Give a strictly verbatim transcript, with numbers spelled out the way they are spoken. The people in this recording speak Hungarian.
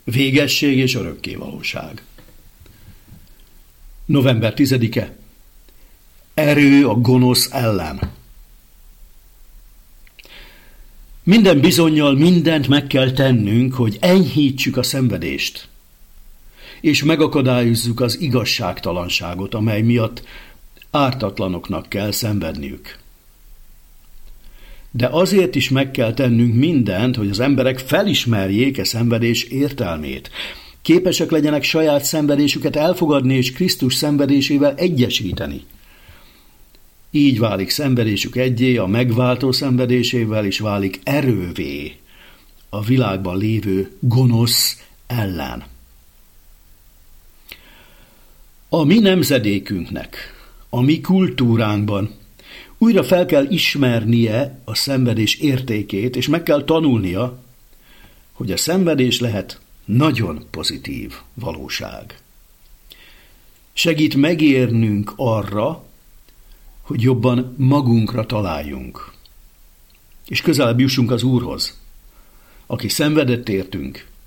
Végesség és örökkévalóság. november tizedike. Erő a gonosz ellen. Minden bizonnyal mindent meg kell tennünk, hogy enyhítsük a szenvedést, és megakadályozzuk az igazságtalanságot, amely miatt ártatlanoknak kell szenvedniük. De azért is meg kell tennünk mindent, hogy az emberek felismerjék e szenvedés értelmét, képesek legyenek saját szenvedésüket elfogadni és Krisztus szenvedésével egyesíteni. Így válik szenvedésük egyé a megváltó szenvedésével, és válik erővé a világban lévő gonosz ellen. A mi nemzedékünknek, a mi kultúránkban újra fel kell ismernie a szenvedés értékét, és meg kell tanulnia, hogy a szenvedés lehet nagyon pozitív valóság. Segít megérnünk arra, hogy jobban magunkra találjunk, és közelebb jussunk az Úrhoz, aki szenvedett értünk,